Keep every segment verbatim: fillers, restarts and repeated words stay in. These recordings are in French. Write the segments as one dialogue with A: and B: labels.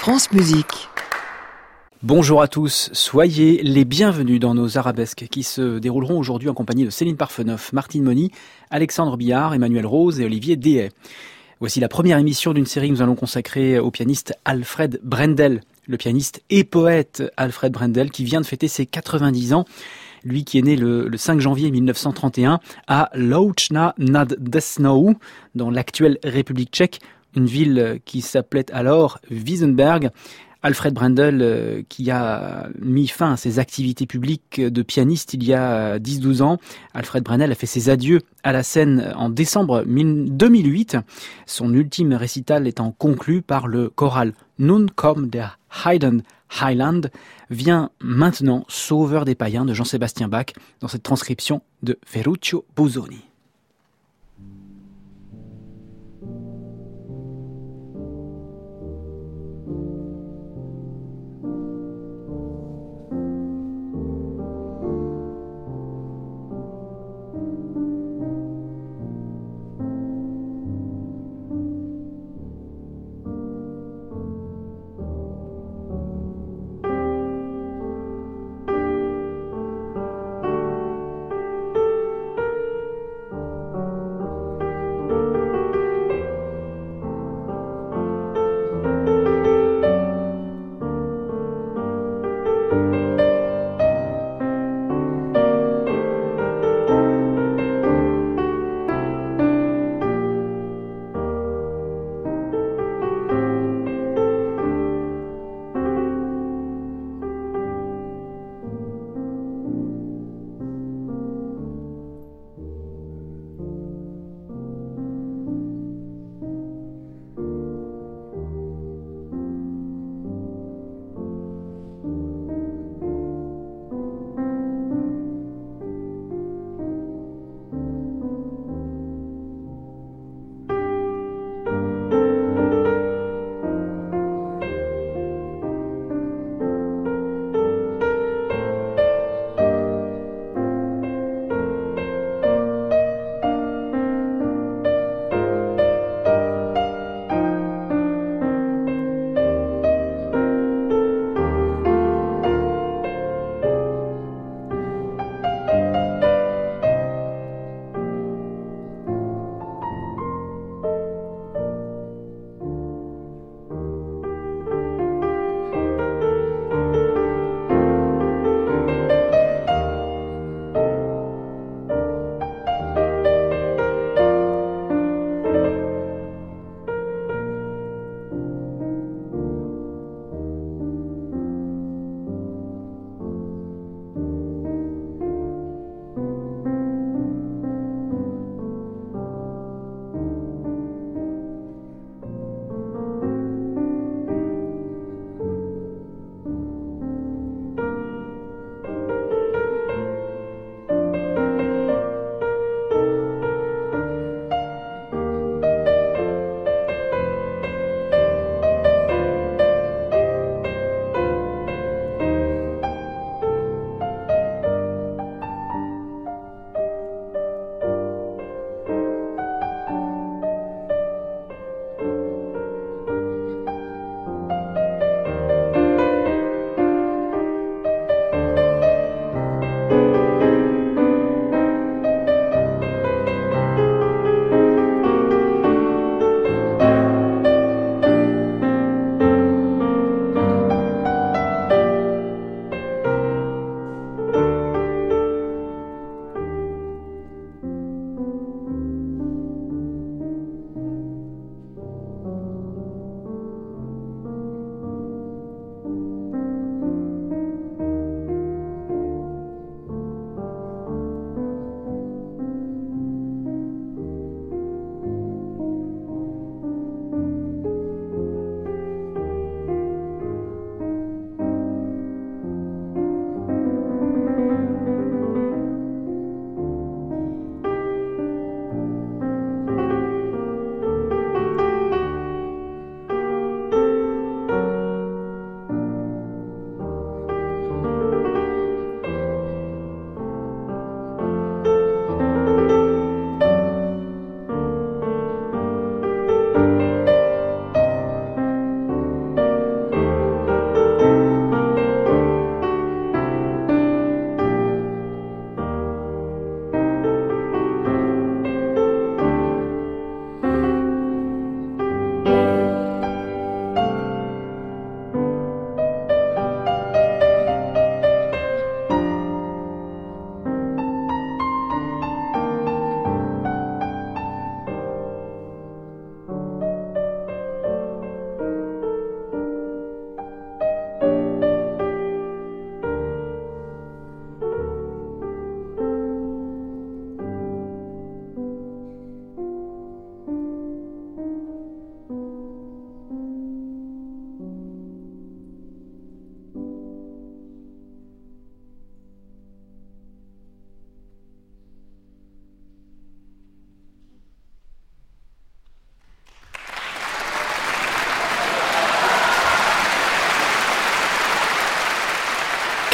A: France Musique.
B: Bonjour à tous, soyez les bienvenus dans nos arabesques qui se dérouleront aujourd'hui en compagnie de Céline Parfenoff, Martine Mony, Alexandre Billard, Emmanuel Rose et Olivier Dehaye. Voici la première émission d'une série que nous allons consacrer au pianiste Alfred Brendel, le pianiste et poète Alfred Brendel qui vient de fêter ses quatre-vingt-dix ans. Lui qui est né le, le cinq janvier mille neuf cent trente et un à Loučná nad Desnou, dans l'actuelle République tchèque, une ville qui s'appelait alors Wiesenberg. Alfred Brendel, euh, qui a mis fin à ses activités publiques de pianiste il y a dix douze ans. Alfred Brendel a fait ses adieux à la scène en décembre deux mille huit. Son ultime récital étant conclu par le choral Nun kommt der Heiden Heiland, vient maintenant Sauveur des païens de Jean-Sébastien Bach dans cette transcription de Ferruccio Busoni.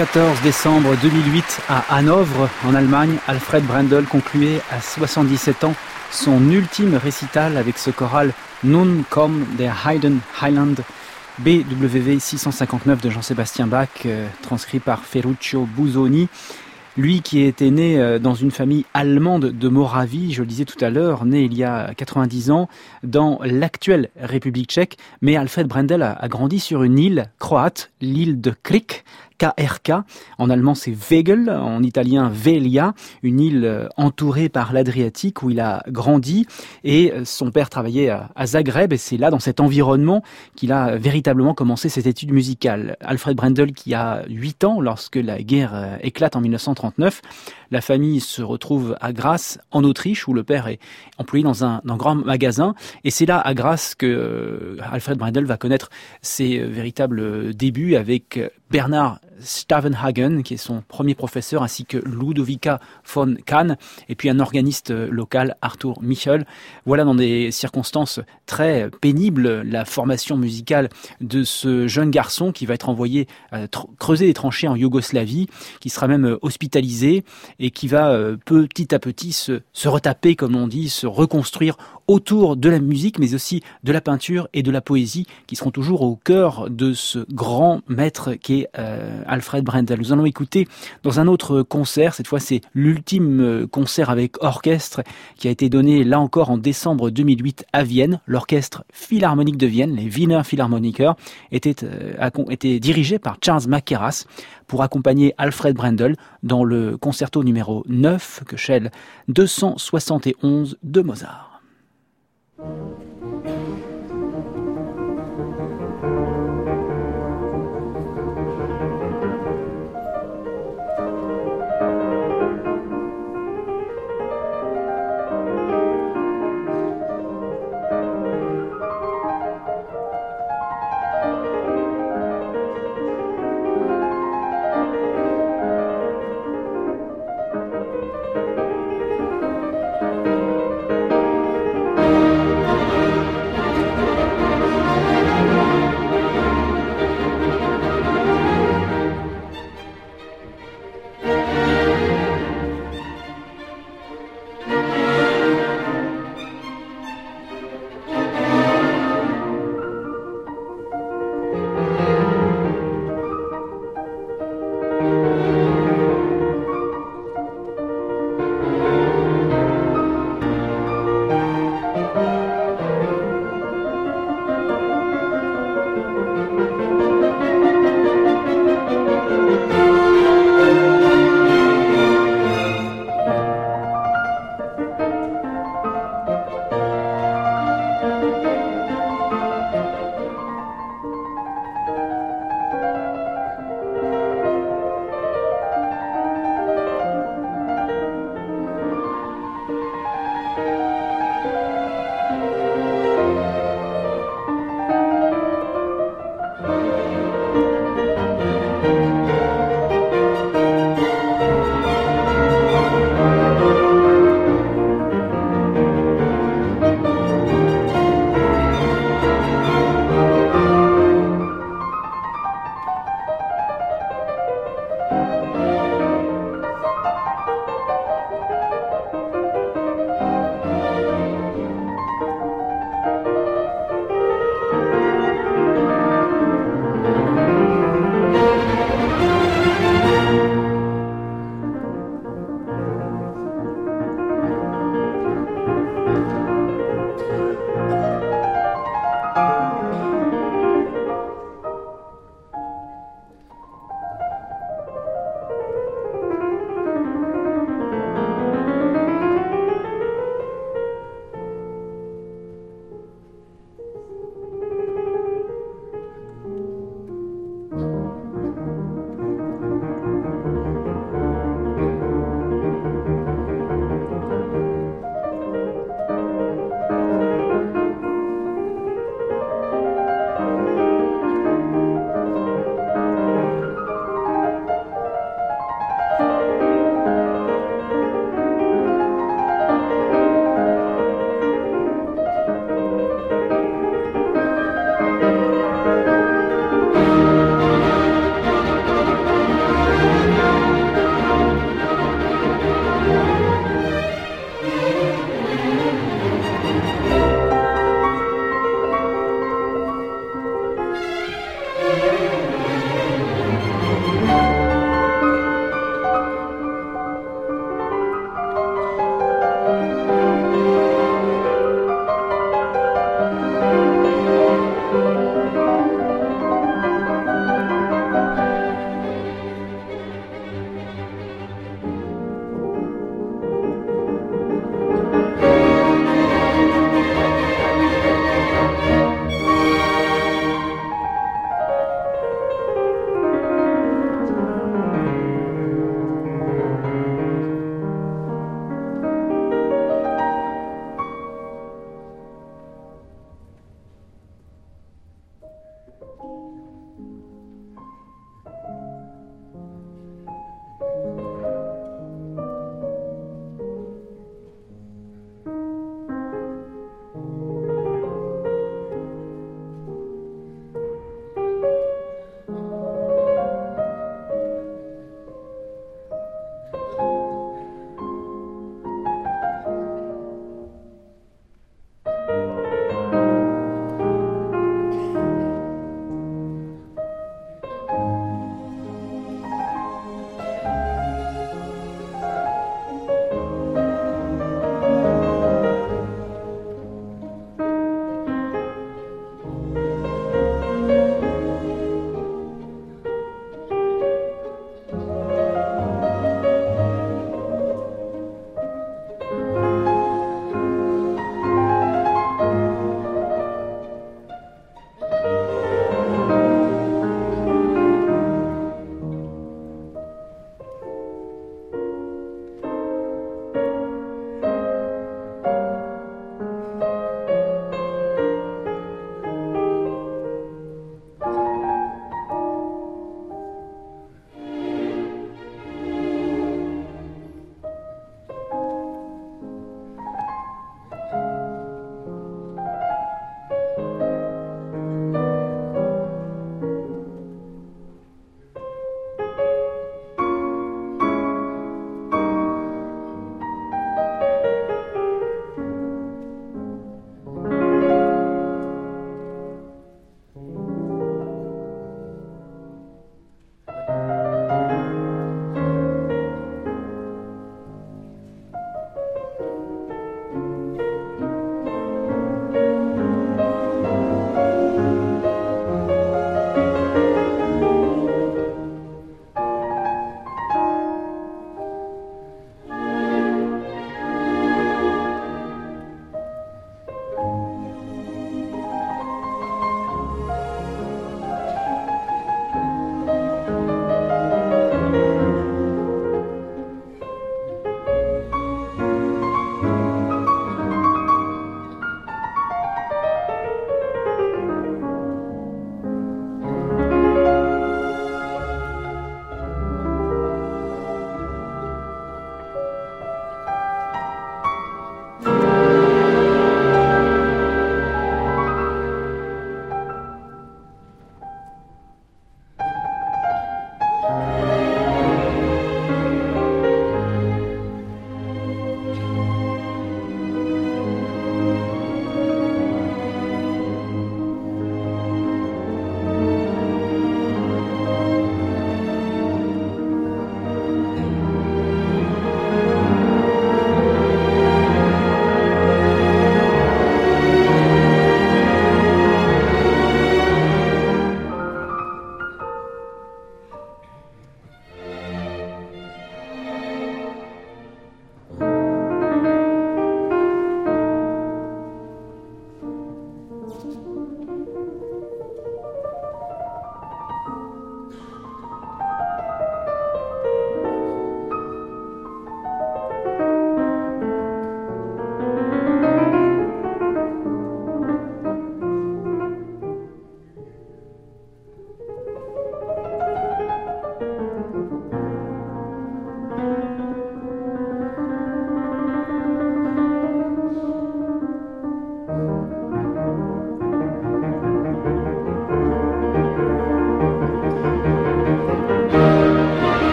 B: quatorze décembre deux mille huit, à Hanovre, en Allemagne, Alfred Brendel concluait à soixante-dix-sept ans son ultime récital avec ce choral Nun komm der Heiden Heiland, B W V six cent cinquante-neuf de Jean-Sébastien Bach, euh, transcrit par Ferruccio Busoni. Lui qui était né dans une famille allemande de Moravie, je le disais tout à l'heure, né il y a quatre-vingt-dix ans dans l'actuelle République tchèque, mais Alfred Brendel a, a grandi sur une île croate, l'île de Krk, K R K, en allemand c'est Wegel, en italien Velia, une île entourée par l'Adriatique où il a grandi, et son père travaillait à, à Zagreb, et c'est là, dans cet environnement, qu'il a véritablement commencé ses études musicales. Alfred Brendel qui a huit ans lorsque la guerre éclate en mille neuf cent trente-neuf, la famille se retrouve à Grasse, en Autriche, où le père est employé dans un, dans un grand magasin, et c'est là à Grasse que euh, Alfred Brendel va connaître ses euh, véritables débuts avec Bernard Stavenhagen, qui est son premier professeur, ainsi que Ludovica von Kahn, et puis un organiste local, Arthur Michel. Voilà, dans des circonstances très pénibles, la formation musicale de ce jeune garçon qui va être envoyé euh, tr- creuser des tranchées en Yougoslavie, qui sera même hospitalisé et qui va euh, petit à petit se, se retaper, comme on dit, se reconstruire autour de la musique, mais aussi de la peinture et de la poésie, qui seront toujours au cœur de ce grand maître qui est euh, Alfred Brendel. Nous allons écouter dans un autre concert, cette fois c'est l'ultime concert avec orchestre qui a été donné là encore en décembre deux mille huit à Vienne. L'orchestre philharmonique de Vienne, les Wiener Philharmoniker, était, euh, était dirigé par Charles Mackerras pour accompagner Alfred Brendel dans le concerto numéro neuf, que Shell deux cent soixante et onze de Mozart.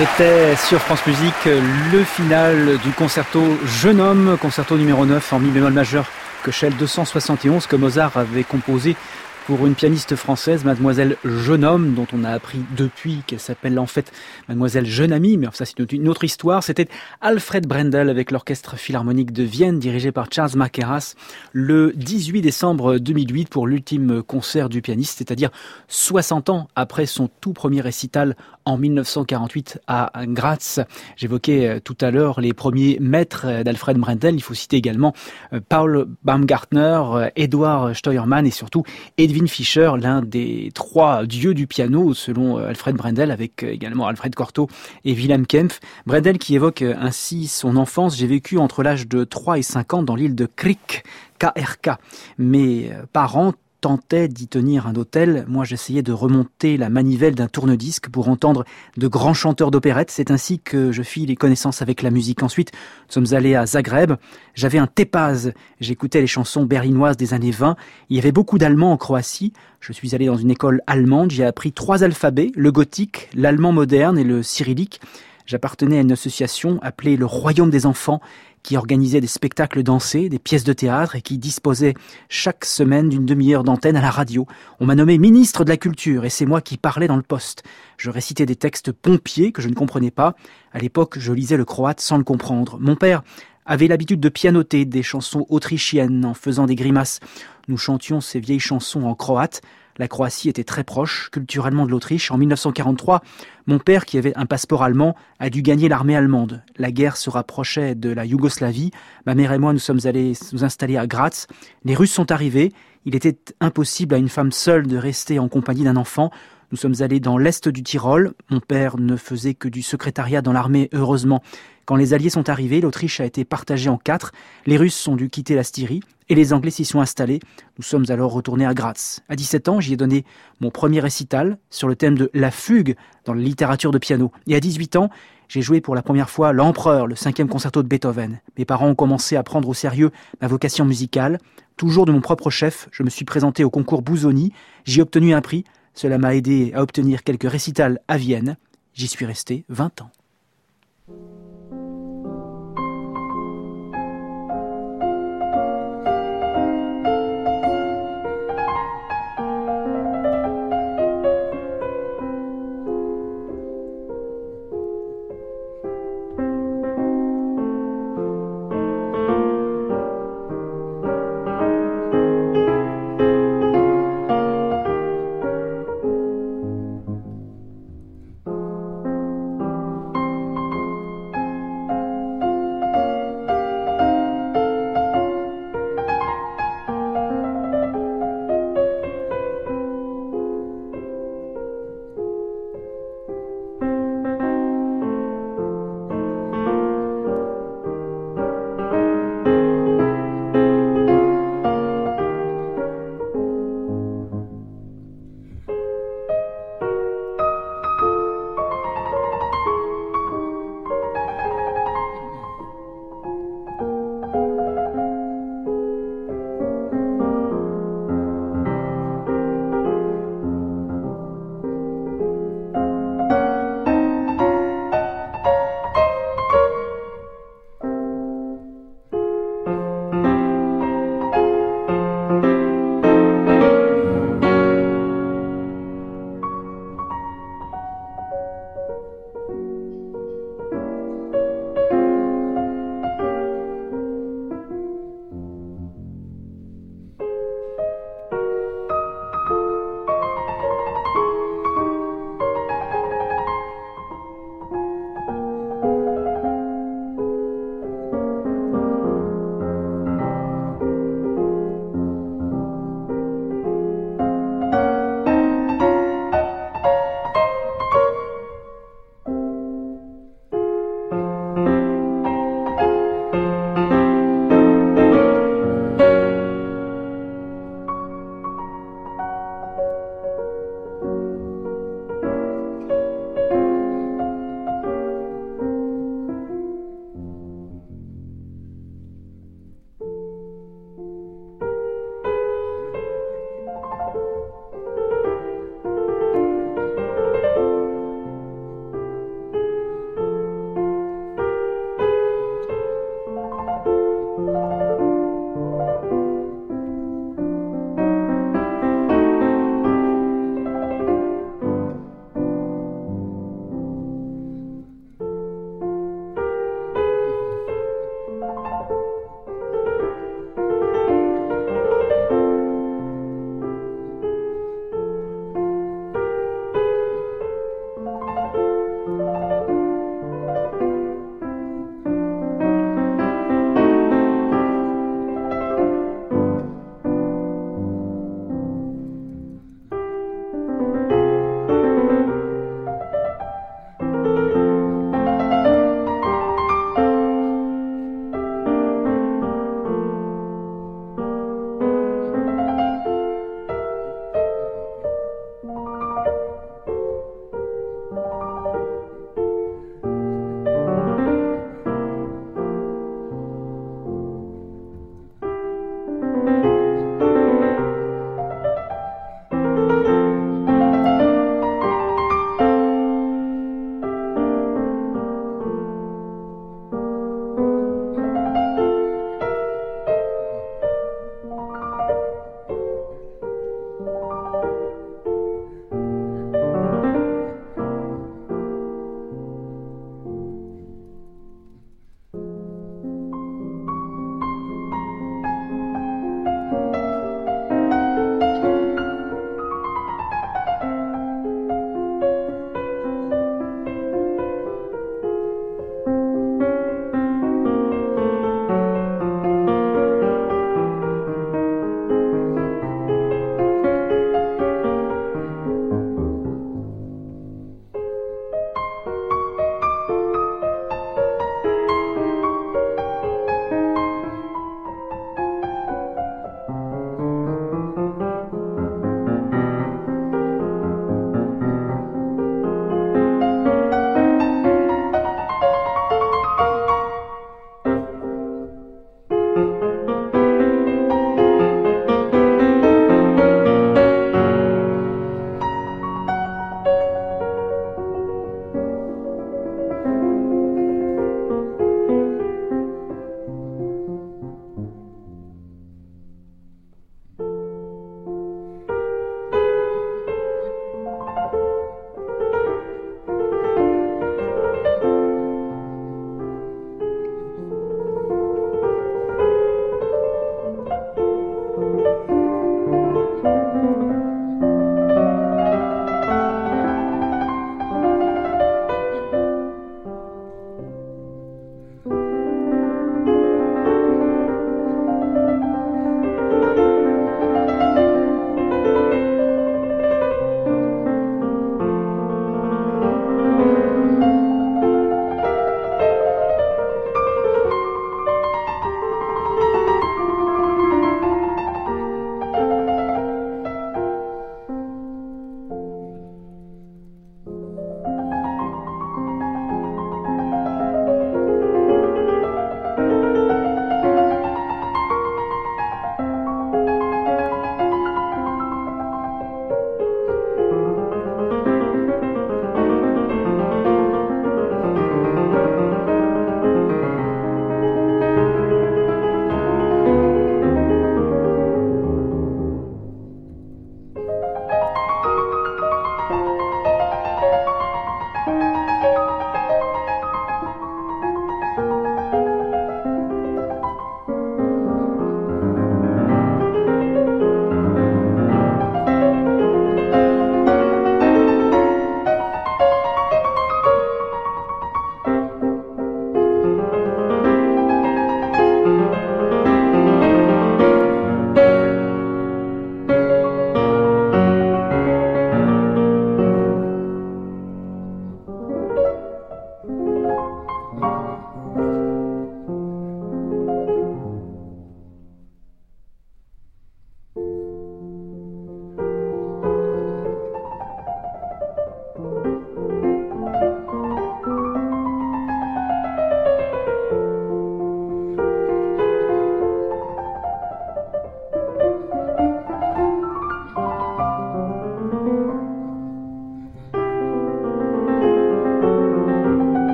B: C'était sur France Musique le final du concerto Jeune Homme, concerto numéro neuf en mi bémol majeur Köchel deux cent soixante et onze que Mozart avait composé pour une pianiste française, Mademoiselle Jeune Homme, dont on a appris depuis qu'elle s'appelle en fait Mademoiselle Jeune Amie, mais ça c'est une autre histoire. C'était Alfred Brendel avec l'Orchestre Philharmonique de Vienne, dirigé par Charles Mackerras, le dix-huit décembre deux mille huit pour l'ultime concert du pianiste, c'est-à-dire soixante ans après son tout premier récital en mille neuf cent quarante-huit à Graz. J'évoquais tout à l'heure les premiers maîtres d'Alfred Brendel. Il faut citer également Paul Baumgartner, Eduard Steuermann et surtout Edwin Fischer, l'un des trois dieux du piano selon Alfred Brendel, avec également Alfred Cortot et Wilhelm Kempff. Brendel qui évoque ainsi son enfance: j'ai vécu entre l'âge de trois et cinq ans dans l'île de Krik, K R K. Mes parents tentait d'y tenir un hôtel. Moi, j'essayais de remonter la manivelle d'un tourne-disque pour entendre de grands chanteurs d'opérette. C'est ainsi que je fis les connaissances avec la musique. Ensuite, nous sommes allés à Zagreb. J'avais un Tepaz. J'écoutais les chansons berlinoises des années vingt. Il y avait beaucoup d'Allemands en Croatie. Je suis allé dans une école allemande. J'ai appris trois alphabets, le gothique, l'allemand moderne et le cyrillique. J'appartenais à une association appelée le Royaume des enfants, qui organisait des spectacles dansés, des pièces de théâtre et qui disposait chaque semaine d'une demi-heure d'antenne à la radio. On m'a nommé ministre de la Culture et c'est moi qui parlais dans le poste. Je récitais des textes pompiers que je ne comprenais pas. À l'époque, je lisais le croate sans le comprendre. Mon père avait l'habitude de pianoter des chansons autrichiennes en faisant des grimaces. Nous chantions ces vieilles chansons en croate. La Croatie était très proche culturellement de l'Autriche. En mille neuf cent quarante-trois, mon père, qui avait un passeport allemand, a dû gagner l'armée allemande. La guerre se rapprochait de la Yougoslavie. Ma mère et moi, nous sommes allés nous installer à Graz. Les Russes sont arrivés. Il était impossible à une femme seule de rester en compagnie d'un enfant. Nous sommes allés dans l'est du Tyrol. Mon père ne faisait que du secrétariat dans l'armée, heureusement. Quand les Alliés sont arrivés, l'Autriche a été partagée en quatre. Les Russes ont dû quitter la Styrie et les Anglais s'y sont installés. Nous sommes alors retournés à Graz. À dix-sept ans, j'y ai donné mon premier récital sur le thème de la fugue dans la littérature de piano. Et à dix-huit ans, j'ai joué pour la première fois l'Empereur, le cinquième concerto de Beethoven. Mes parents ont commencé à prendre au sérieux ma vocation musicale. Toujours de mon propre chef, je me suis présenté au concours Busoni. J'y ai obtenu un prix. Cela m'a aidé à obtenir quelques récitals à Vienne. J'y suis resté vingt ans.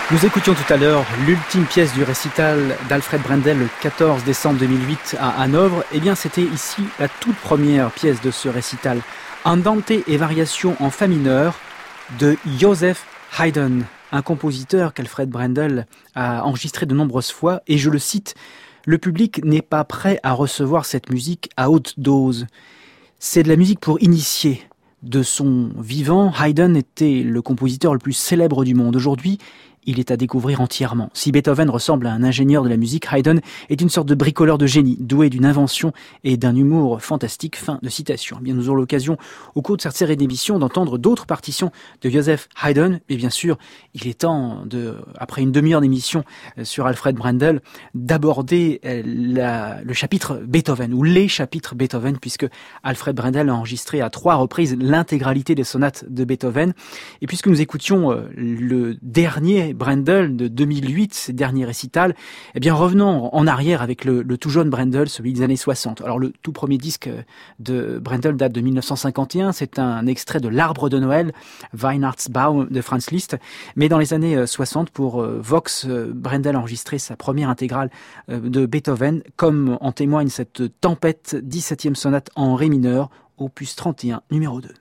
B: Nous écoutions tout à l'heure l'ultime pièce du récital d'Alfred Brendel le quatorze décembre deux mille huit à Hanovre. Eh bien, c'était ici la toute première pièce de ce récital, Andante et variations en fa mineur de Joseph Haydn, un compositeur qu'Alfred Brendel a enregistré de nombreuses fois. Et je le cite, « Le public n'est pas prêt à recevoir cette musique à haute dose. C'est de la musique pour initier. » De son vivant, Haydn était le compositeur le plus célèbre du monde. Aujourd'hui, il est à découvrir entièrement. Si Beethoven ressemble à un ingénieur de la musique, Haydn est une sorte de bricoleur de génie, doué d'une invention et d'un humour fantastique. Fin de citation. Eh bien, nous aurons l'occasion, au cours de cette série d'émissions, d'entendre d'autres partitions de Joseph Haydn. Et bien sûr, il est temps, de, après une demi-heure d'émission sur Alfred Brendel, d'aborder la, le chapitre Beethoven, ou les chapitres Beethoven, puisque Alfred Brendel a enregistré à trois reprises l'intégralité des sonates de Beethoven. Et puisque nous écoutions le dernier Brendel de deux mille huit, ses derniers récitals, eh bien revenons en arrière avec le, le tout jeune Brendel, celui des années soixante. Alors le tout premier disque de Brendel date de mille neuf cent cinquante et un, c'est un extrait de l'Arbre de Noël, Weihnachtsbaum de Franz Liszt, mais dans les années soixante, pour Vox, Brendel a enregistré sa première intégrale de Beethoven, comme en témoigne cette Tempête, dix-septième sonate en ré mineur, opus trente et un, numéro deux.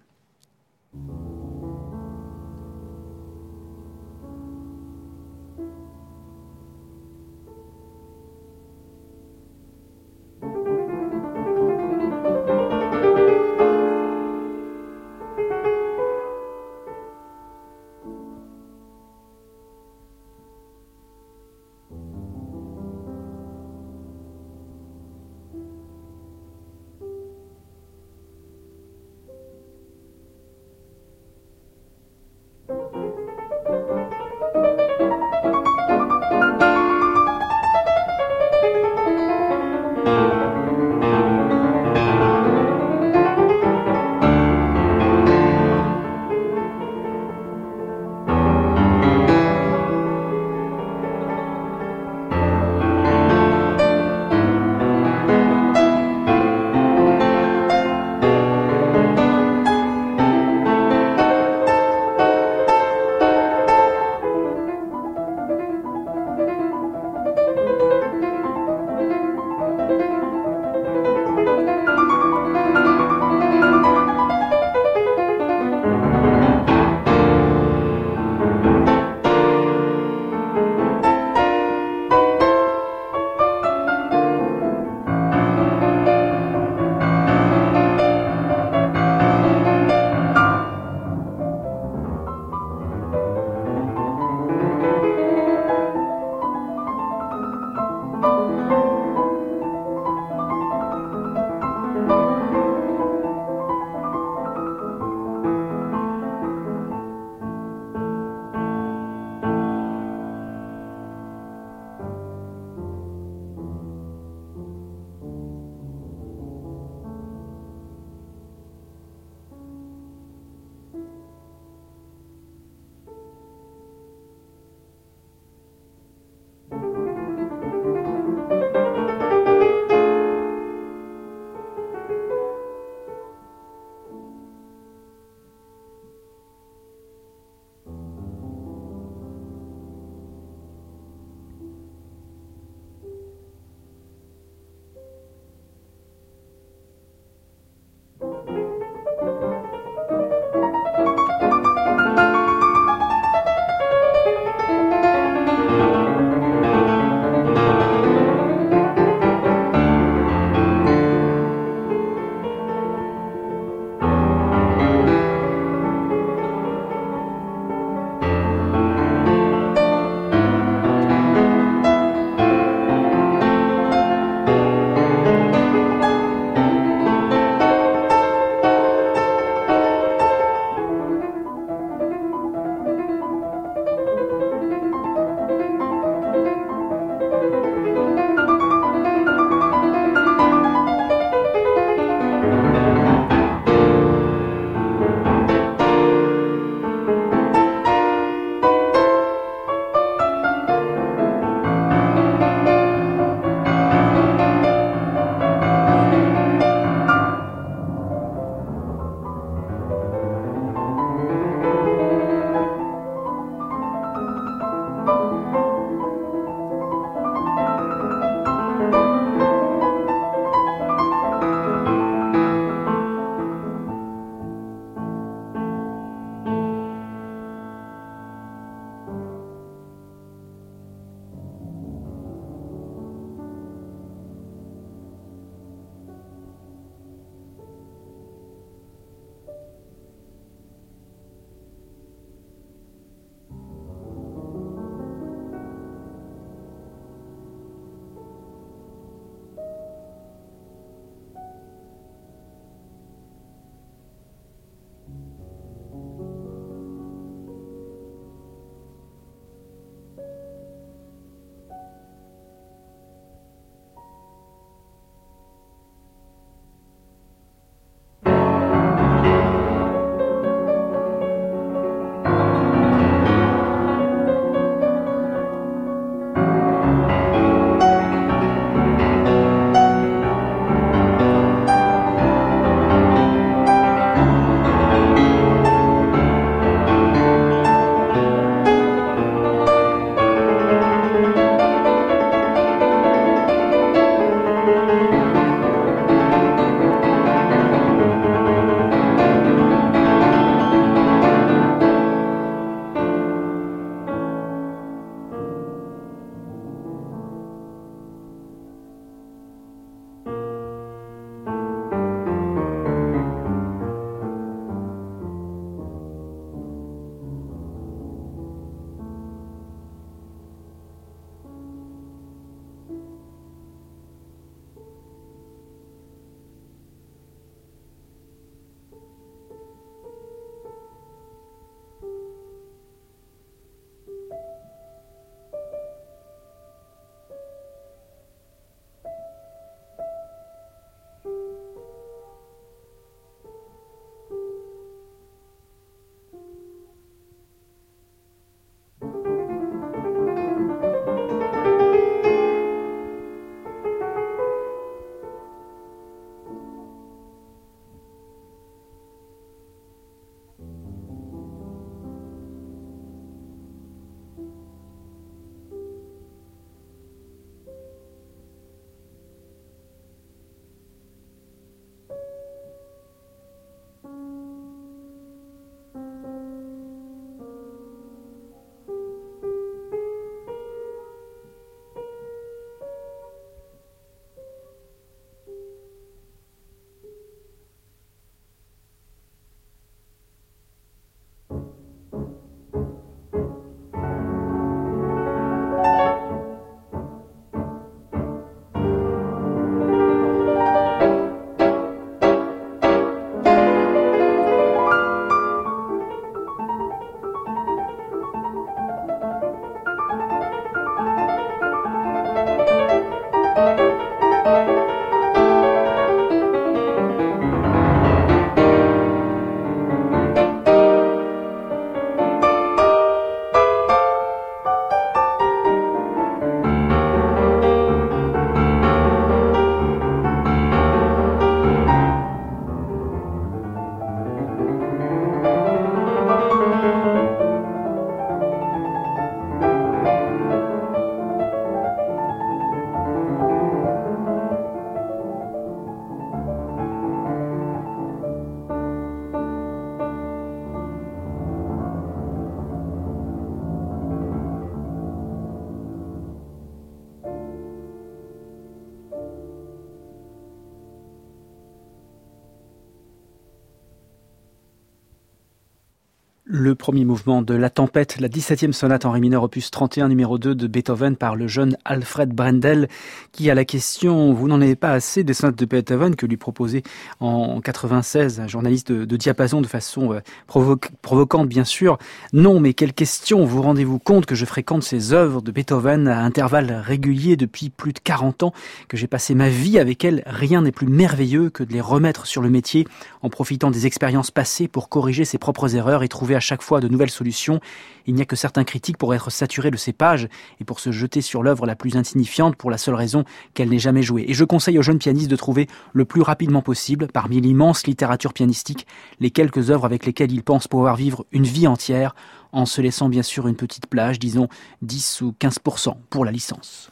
B: Le premier mouvement de La Tempête, la dix-septième sonate en ré mineur opus trente et un numéro deux de Beethoven par le jeune Alfred Brendel, qui à la question « Vous n'en avez pas assez des sonates de Beethoven » que lui proposait en quatre-vingt-seize un journaliste de, de Diapason de façon euh, provo- provocante bien sûr. Non, mais quelle question! Vous rendez-vous compte que je fréquente ces œuvres de Beethoven à intervalles réguliers depuis plus de quarante ans, que j'ai passé ma vie avec elles. Rien n'est plus merveilleux que de les remettre sur le métier en profitant des expériences passées pour corriger ses propres erreurs et trouver à chaque fois de nouvelles solutions. Il n'y a que certains critiques pour être saturés de ces pages et pour se jeter sur l'œuvre la plus insignifiante pour la seule raison qu'elle n'est jamais jouée. Et je conseille aux jeunes pianistes de trouver le plus rapidement possible, parmi l'immense littérature pianistique, les quelques œuvres avec lesquelles ils pensent pouvoir vivre une vie entière, en se laissant bien sûr une petite plage, disons dix ou quinze pour cent pour la licence.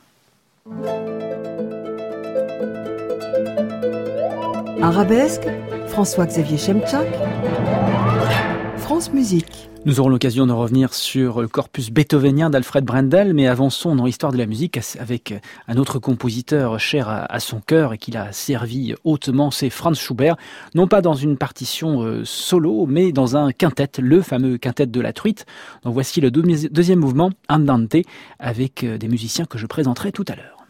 A: Arabesque, François-Xavier Chemchak, France Musique.
B: Nous aurons l'occasion de revenir sur le corpus beethovenien d'Alfred Brendel, mais avançons dans l'histoire de la musique avec un autre compositeur cher à son cœur et qui l'a servi hautement, c'est Franz Schubert, non pas dans une partition solo, mais dans un quintet, le fameux quintet de la truite. Donc voici le deuxième mouvement, Andante, avec des musiciens que je présenterai tout à l'heure.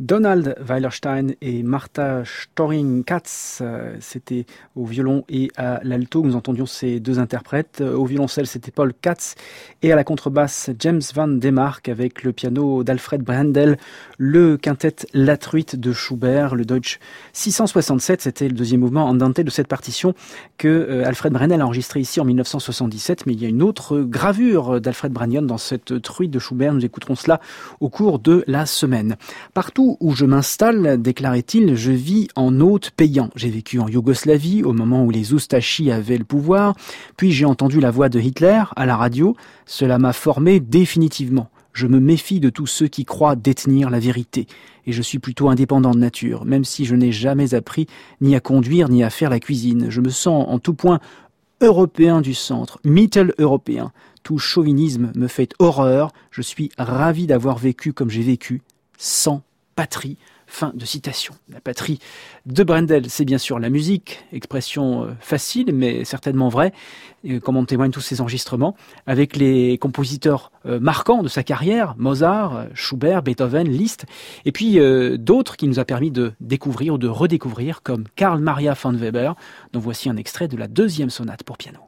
B: Donald Weilerstein et Martha Storing-Katz, euh, c'était au violon et à l'alto. Nous entendions ces deux interprètes. Au violoncelle, c'était Paul Katz et à la contrebasse, James Van Demark avec le piano d'Alfred Brendel, le quintet La Truite de Schubert, le Deutsch six cent soixante-sept. C'était le deuxième mouvement andante de cette partition que euh, Alfred Brendel a enregistré ici en mille neuf cent soixante-dix-sept. Mais il y a une autre gravure d'Alfred Brendel dans cette Truite de Schubert. Nous écouterons cela au cours de la semaine. Partout où je m'installe, déclarait-il, je vis en hôte payant. J'ai vécu en Yougoslavie au moment où les Oustachis avaient le pouvoir, puis j'ai entendu la voix de Hitler à la radio. Cela m'a formé définitivement. Je me méfie de tous ceux qui croient détenir la vérité. Et je suis plutôt indépendant de nature, même si je n'ai jamais appris ni à conduire ni à faire la cuisine. Je me sens en tout point européen du centre, mittel-européen. Tout chauvinisme me fait horreur. Je suis ravi d'avoir vécu comme j'ai vécu, sans patrie. Fin de citation. La patrie de Brendel, c'est bien sûr la musique, expression facile mais certainement vraie, comme en témoignent tous ces enregistrements, avec les compositeurs marquants de sa carrière, Mozart, Schubert, Beethoven, Liszt, et puis euh, d'autres qui nous a permis de découvrir ou de redécouvrir, comme Carl Maria von Weber, dont voici un extrait de la deuxième sonate pour piano.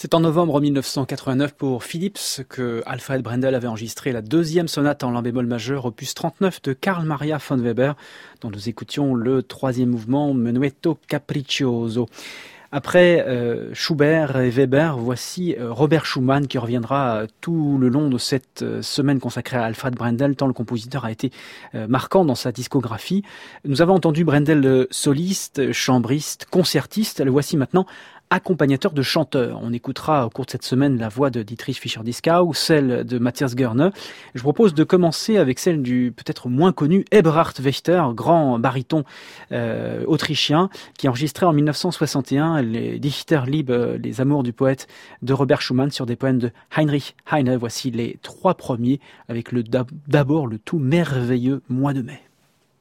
B: C'est en novembre mille neuf cent quatre-vingt-neuf pour Philips que Alfred Brendel avait enregistré la deuxième sonate en la bémol majeur, opus trente-neuf de Carl Maria von Weber, dont nous écoutions le troisième mouvement Menuetto Capriccioso. Après euh, Schubert et Weber, voici euh, Robert Schumann qui reviendra euh, tout le long de cette euh, semaine consacrée à Alfred Brendel, tant le compositeur a été euh, marquant dans sa discographie. Nous avons entendu Brendel euh, soliste, chambriste, concertiste. Le voici maintenant accompagnateur de chanteurs. On écoutera au cours de cette semaine la voix de Dietrich Fischer-Dieskau, celle de Matthias Görne. Je vous propose de commencer avec celle du peut-être moins connu Eberhard Wächter, grand baryton euh, autrichien, qui enregistrait en mille neuf cent soixante et un les Dichterliebe, les amours du poète de Robert Schumann sur des poèmes de Heinrich Heine. Voici les trois premiers avec le d'abord le tout merveilleux mois de mai.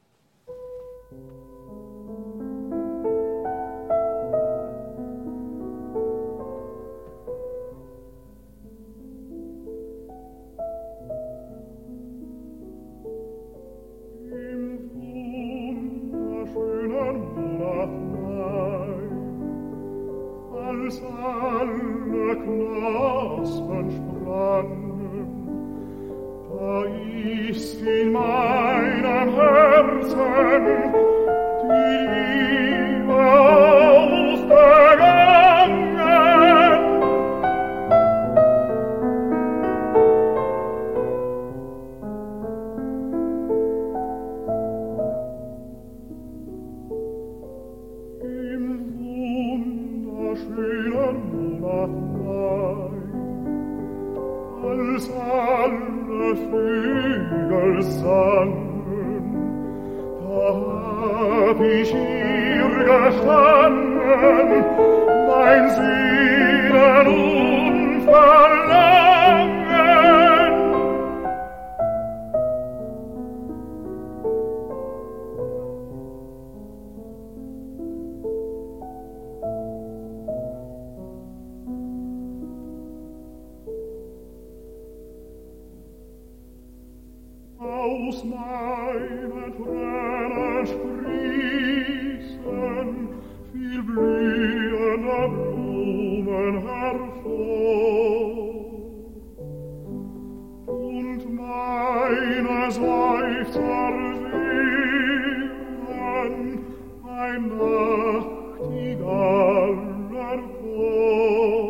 C: Als alle Knospen sprangen, da ist in meinem Herzen die Liebe aufgegangen. Als alle Flügel sangen, da hab ich hier gestanden, mein Seelenunverlangen. Aus meinen Tränen sprießen viel blühende Blumen hervor, und meine Seufzer singen ein nachtigaller Chor.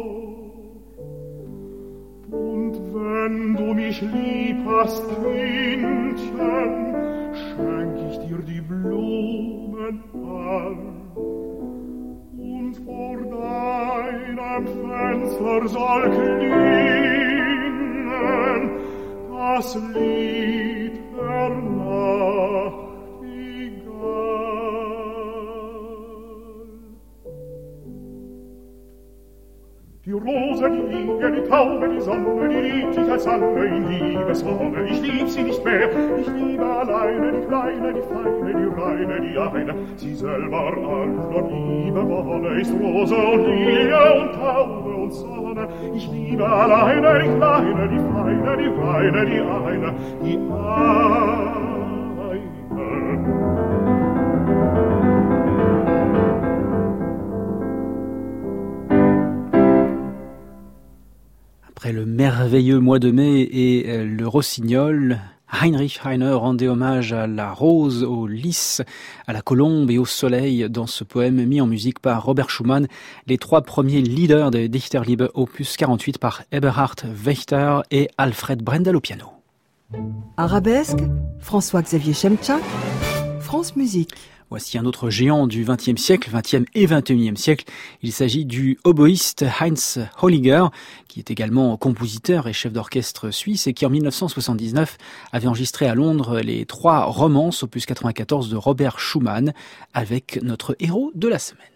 C: Und wenn du mich lieb hast, Kindchen, schenk ich dir die Blumen all. Und vor deinem Fenster soll klingen das Lied der Nachtigall. Die Rose, die Liege, die Taube, die Sonne, die liebt sich als Sange in Liebeswonne. Ich lieb sie nicht mehr, ich liebe alleine die Kleine, die Feine, die Reine, die eine. Sie selber aller Liebe wolle, ist Rose und Lilie und Taube und Sonne. Ich liebe alleine die Kleine, die Feine, die Reine, die eine, die eine.
B: Après le merveilleux mois de mai et le rossignol, Heinrich Heine rendait hommage à la rose, au lys, à la colombe et au soleil dans ce poème mis en musique par Robert Schumann, les trois premiers leaders des Dichterliebe opus quarante-huit par Eberhard Wächter et Alfred Brendel au piano.
A: Arabesque, François-Xavier Schemtchak, France Musique.
B: Voici un autre géant du vingtième siècle, vingtième et vingt et unième siècle. Il s'agit du oboïste Heinz Holliger, qui est également compositeur et chef d'orchestre suisse et qui en mille neuf cent soixante-dix-neuf avait enregistré à Londres les trois romances opus quatre-vingt-quatorze de Robert Schumann avec notre héros de la semaine.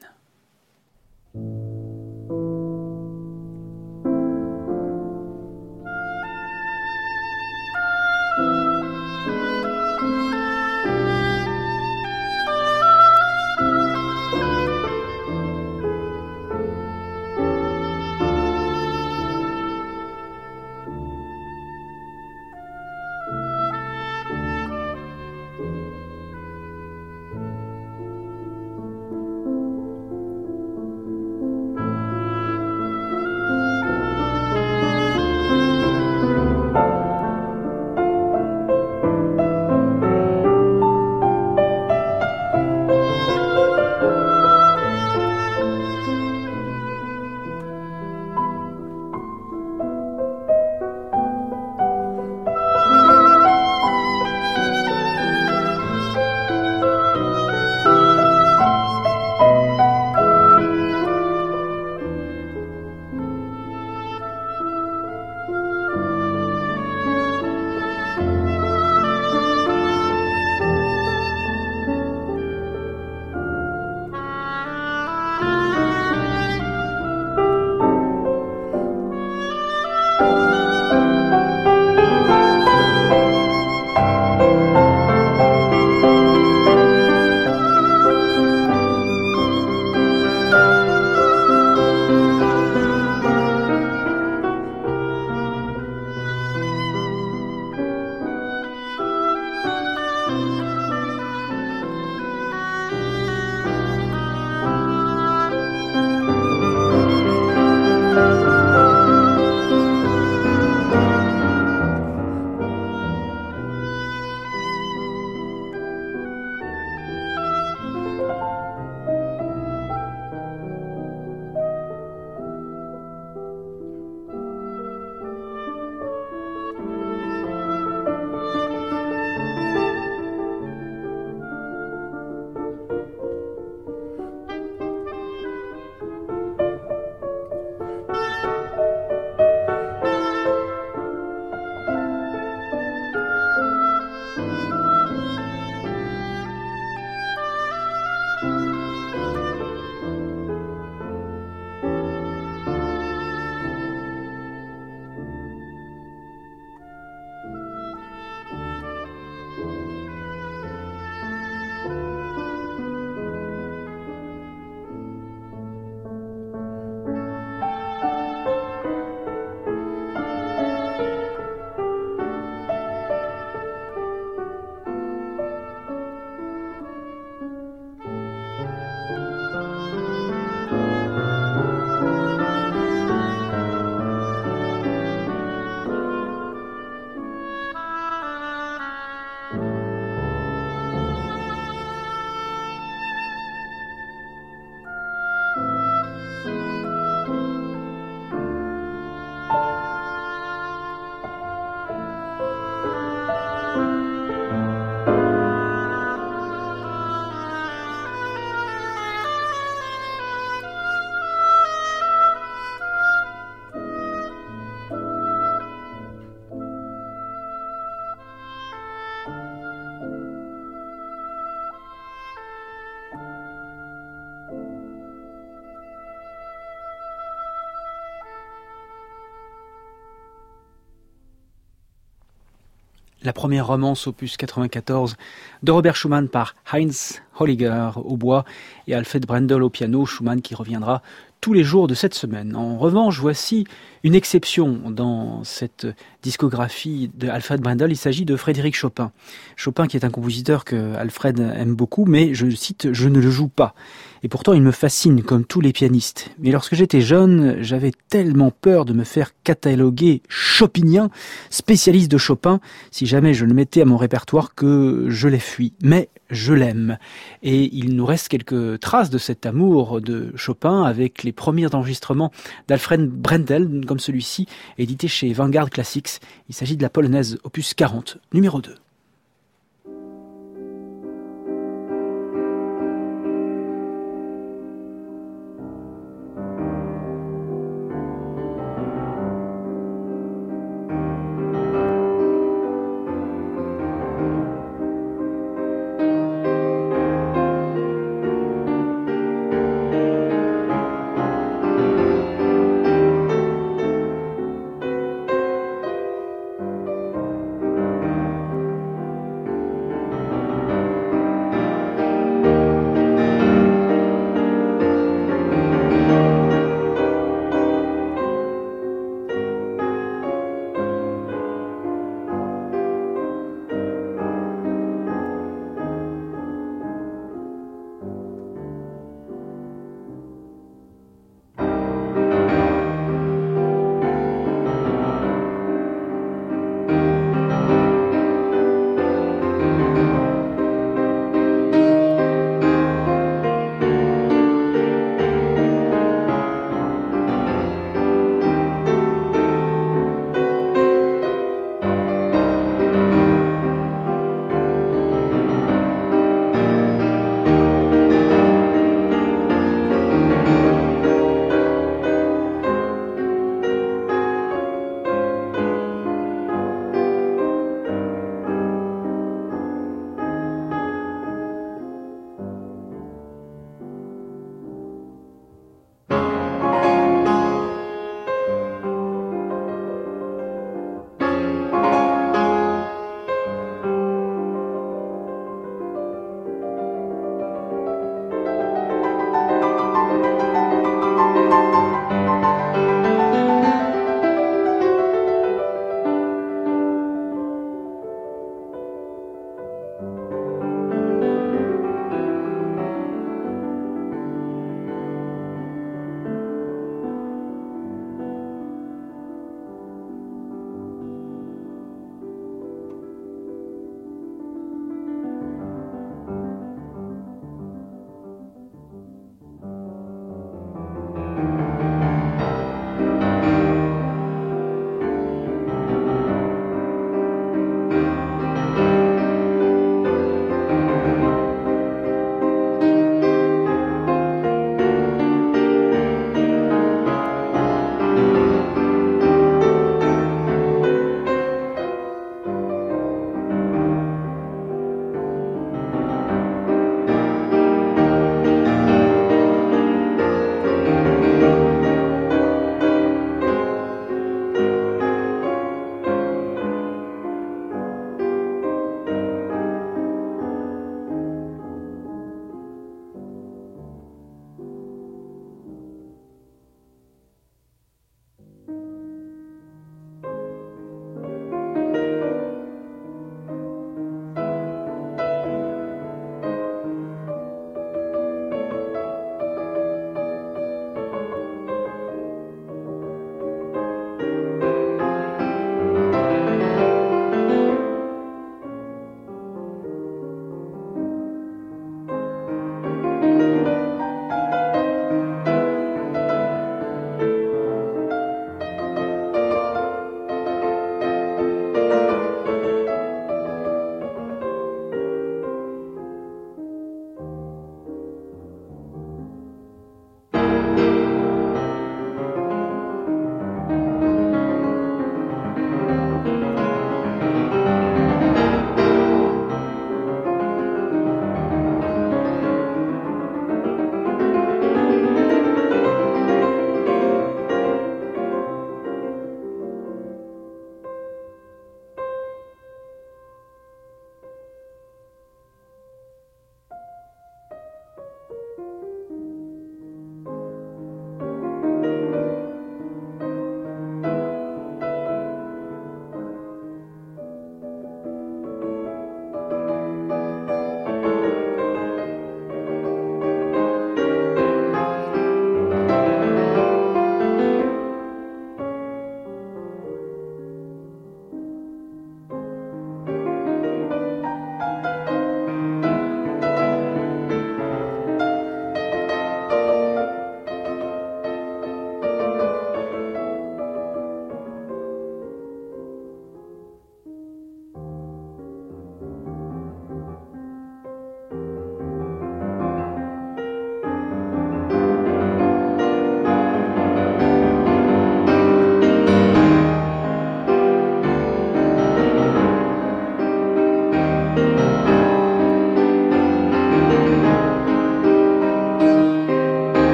B: la première romance opus quatre-vingt-quatorze de Robert Schumann par Heinz Holliger au bois et Alfred Brendel au piano, Schumann qui reviendra tous les jours de cette semaine. En revanche, voici une exception dans cette discographie de Alfred Brendel. Il s'agit de Frédéric Chopin. Chopin qui est un compositeur que Alfred aime beaucoup, mais je cite, je ne le joue pas. Et pourtant, il me fascine comme tous les pianistes. Mais lorsque j'étais jeune, j'avais tellement peur de me faire cataloguer chopinien, spécialiste de Chopin, si jamais je le mettais à mon répertoire, que je l'ai fui. Mais je l'aime. Et il nous reste quelques traces de cet amour de Chopin avec les premiers enregistrements d'Alfred Brendel, comme celui-ci, édité chez Vanguard Classics. Il s'agit de la polonaise opus quarante, numéro deux.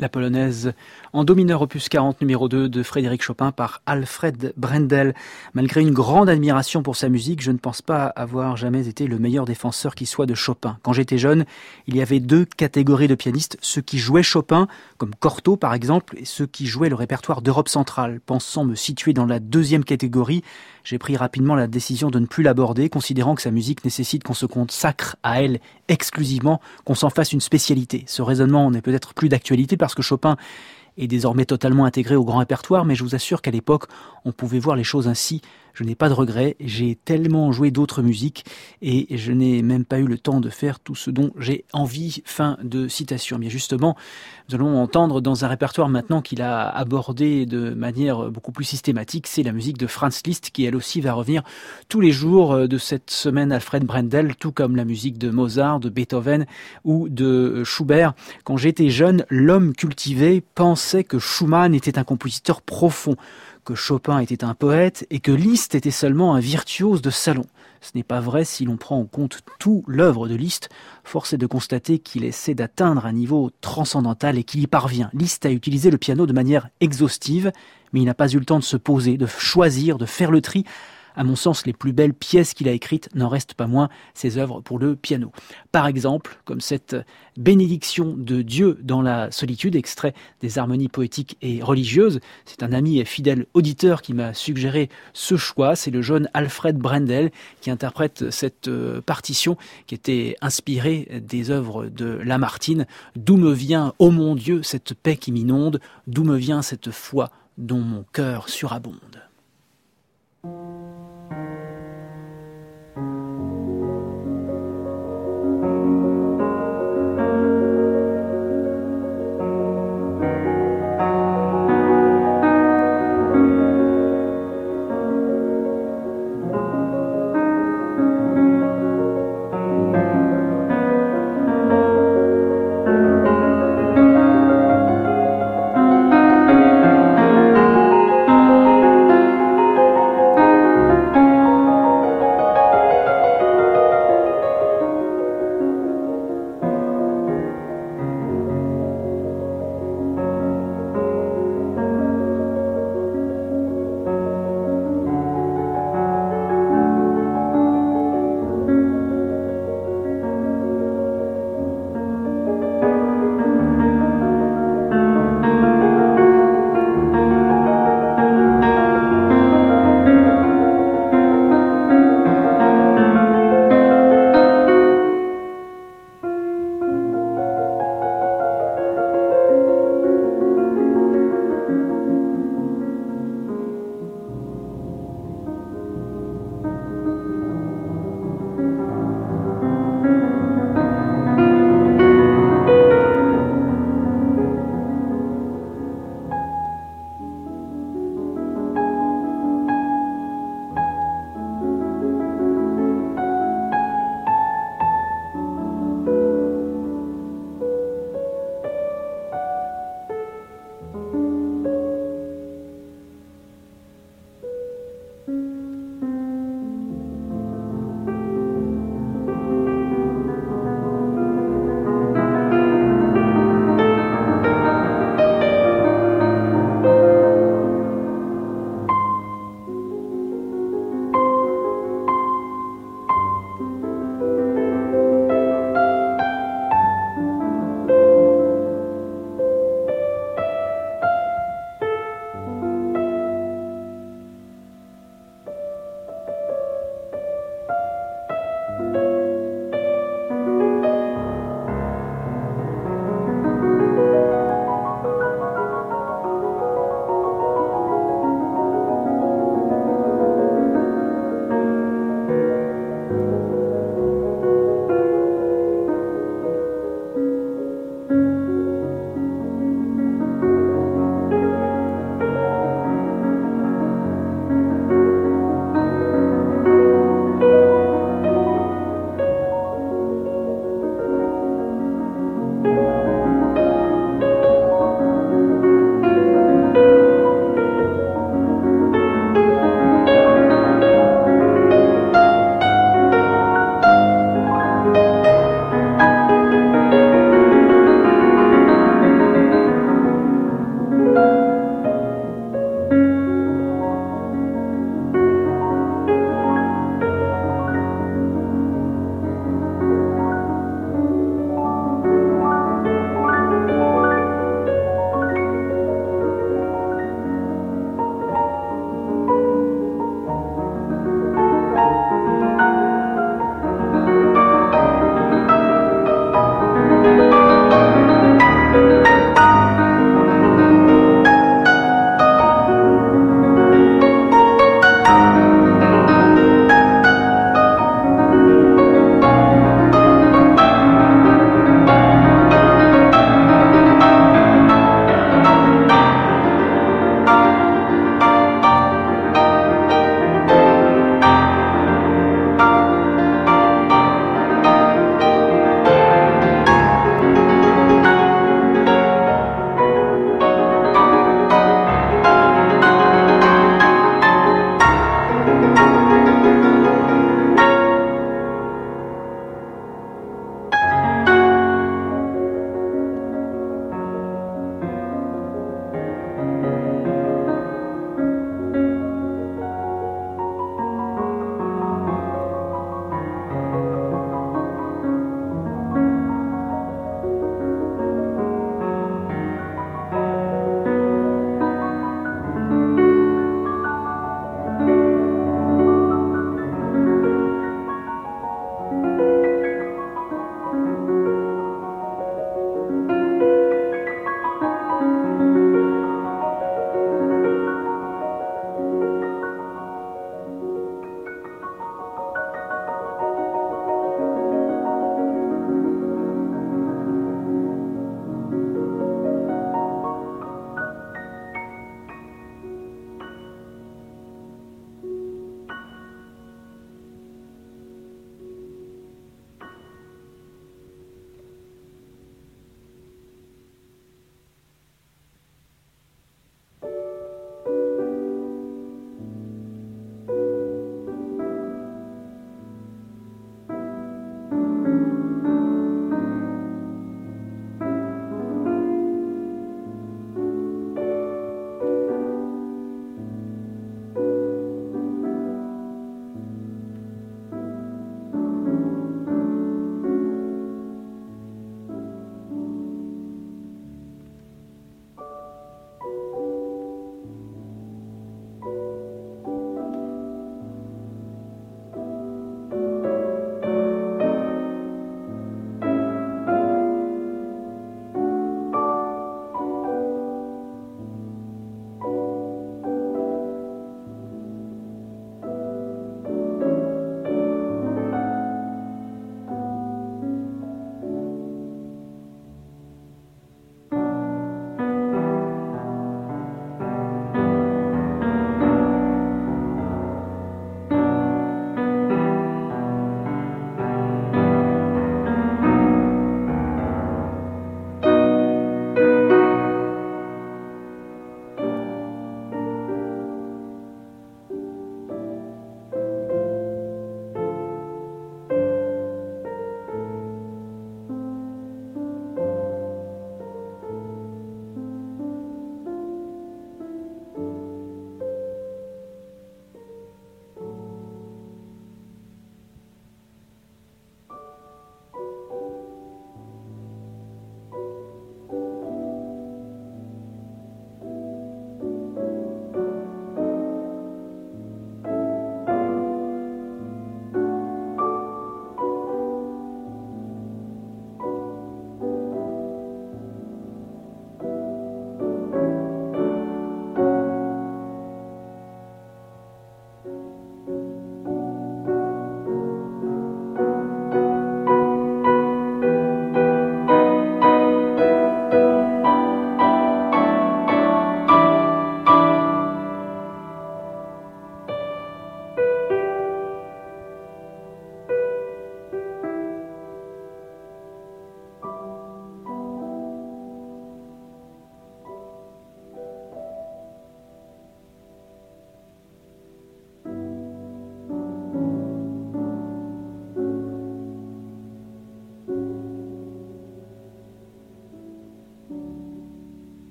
B: La polonaise en do mineur opus quarante numéro deux de Frédéric Chopin par Alfred Brendel. Malgré une grande admiration pour sa musique, je ne pense pas avoir jamais été le meilleur défenseur qui soit de Chopin. Quand j'étais jeune, il y avait deux catégories de pianistes, ceux qui jouaient Chopin, comme Cortot par exemple, et ceux qui jouaient le répertoire d'Europe centrale. Pensant me situer dans la deuxième catégorie, j'ai pris rapidement la décision de ne plus l'aborder, considérant que sa musique nécessite qu'on se consacre à elle exclusivement, qu'on s'en fasse une spécialité. Ce raisonnement n'est peut-être plus d'actualité parce que Chopin est désormais totalement intégré au grand répertoire, mais je vous assure qu'à l'époque, on pouvait voir les choses ainsi. Je n'ai pas de regrets, j'ai tellement joué d'autres musiques et je n'ai même pas eu le temps de faire tout ce dont j'ai envie. Fin de citation. Bien justement, nous allons entendre dans un répertoire maintenant qu'il a abordé de manière beaucoup plus systématique, c'est la musique de Franz Liszt qui elle aussi va revenir tous les jours de cette semaine Alfred Brendel, tout comme la musique de Mozart, de Beethoven ou de Schubert. Quand j'étais jeune, l'homme cultivé pensait que Schumann était un compositeur profond, que Chopin était un poète et que Liszt était seulement un virtuose de salon. Ce n'est pas vrai si l'on prend en compte toute l'œuvre de Liszt. Force est de constater qu'il essaie d'atteindre un niveau transcendantal et qu'il y parvient. Liszt a utilisé le piano de manière exhaustive, mais il n'a pas eu le temps de se poser, de choisir, de faire le tri. À mon sens, les plus belles pièces qu'il a écrites n'en restent pas moins ses œuvres pour le piano. Par exemple, comme cette bénédiction de Dieu dans la solitude, extrait des harmonies poétiques et religieuses. C'est un ami et fidèle auditeur qui m'a suggéré ce choix. C'est le jeune Alfred Brendel qui interprète cette partition qui était inspirée des œuvres de Lamartine. D'où me vient, ô mon Dieu, cette paix qui m'inonde? D'où me vient cette foi dont mon cœur surabonde?
D: Thank you.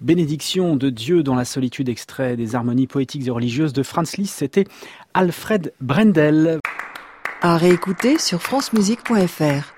B: Bénédiction de Dieu dans la solitude, extrait des harmonies poétiques et religieuses de Franz Liszt, c'était Alfred Brendel.
A: À réécouter sur francemusique point f r.